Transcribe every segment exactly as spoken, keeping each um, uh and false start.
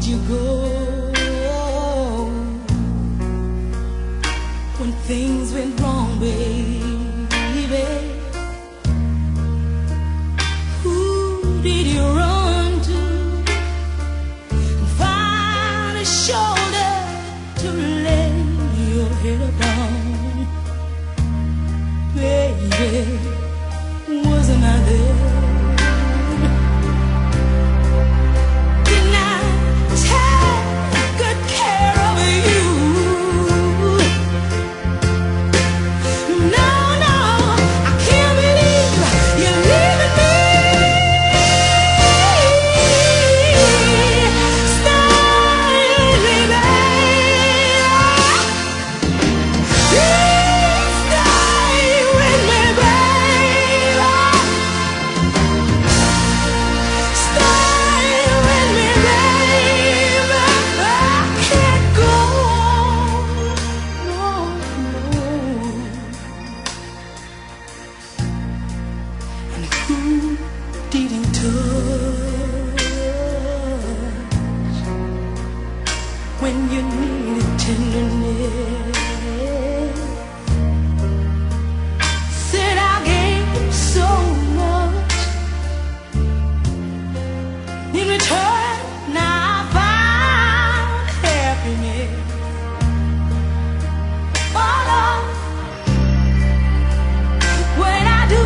you go when things went wrong, baby? Who did you run to and find a shoulder to lay your head upon? Baby, wasn't I there? Who didn't touch when you needed tenderness? Said I gave so much in return. Now I found happiness. Oh Lord, what I do?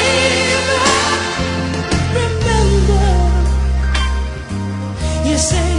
You say